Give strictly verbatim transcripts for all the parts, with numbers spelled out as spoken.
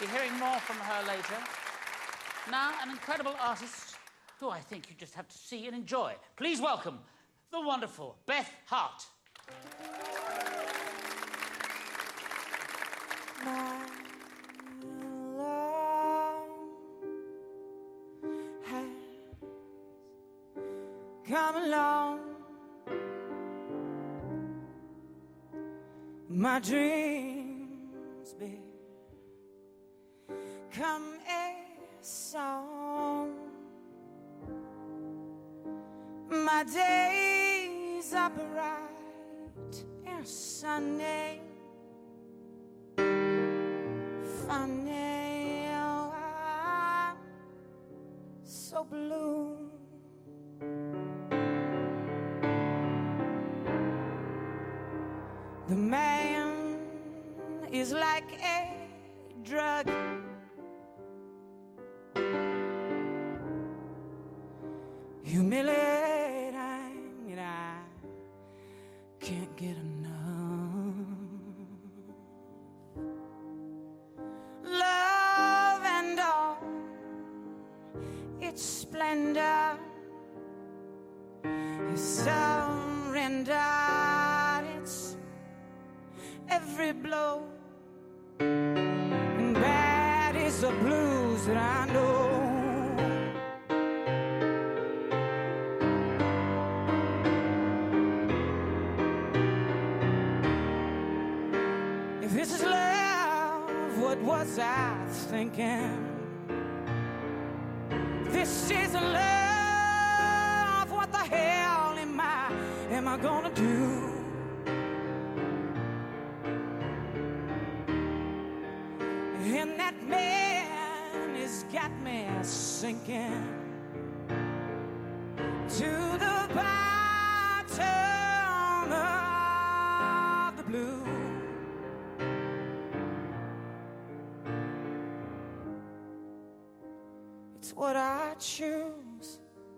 Be hearing more from her later. Now, an incredible artist who I think you just have to see and enjoy. Please welcome the wonderful Beth Hart. My love has come along. My dreams become a song. My days are bright and sunny. Funny, oh, I'm so blue. The man is like a drug. Humiliating, and I can't get enough. Love and all its splendor is surrendered. It's every blow, and bad is the blues that I know. If this is love, what was I thinking? This is love, what the hell am I, am I gonna do? And that man has got me sinking to the bottom of the blue. It's what I choose.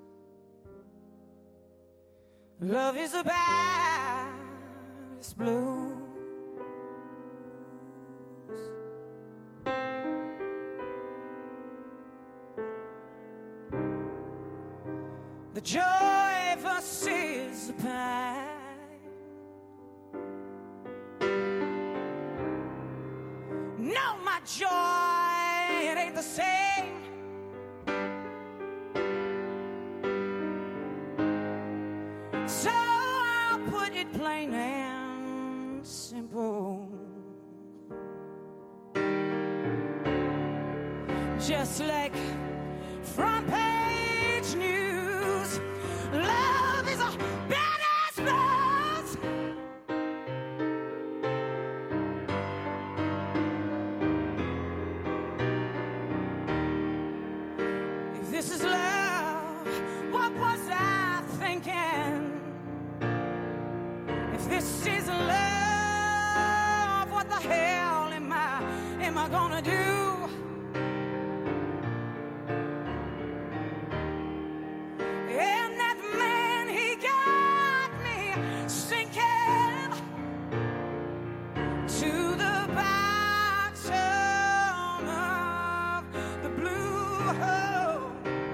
Love is the baddest blues. The joy versus the pain. No, my joy, it ain't the same. So I'll put it plain and simple. Just like front page news, love is a badass buzz. If this is love, what was I thinking? If this is love, what the hell am I, am I gonna do? And that man, he got me sinking to the bottom of the blue hole.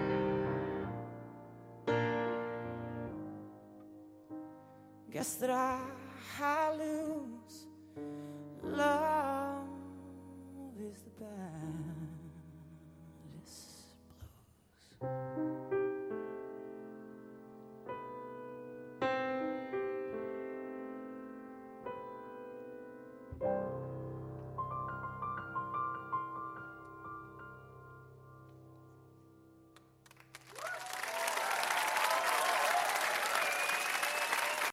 Guess that I, I lose. Love is the baddest blues. Thank you.